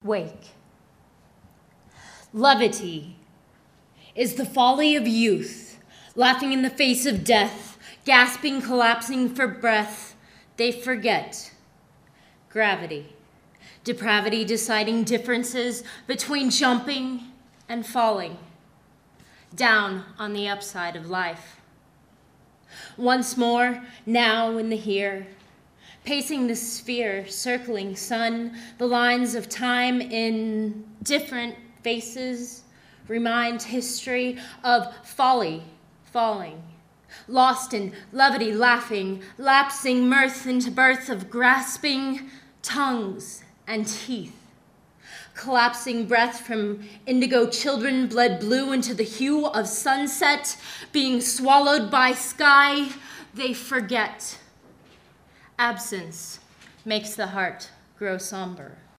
wake. Levity is the folly of youth, laughing in the face of death, gasping, collapsing for breath. They forget gravity, depravity, deciding differences between jumping and falling, down on the upside of life. Once more, now in the here, pacing the sphere, circling sun, the lines of time in different faces remind history of folly, falling, lost in levity, laughing, lapsing mirth into birth of grasping tongues and teeth. Collapsing breath from indigo children bled blue into the hue of sunset, being swallowed by sky, they forget. Absence makes the heart grow somber.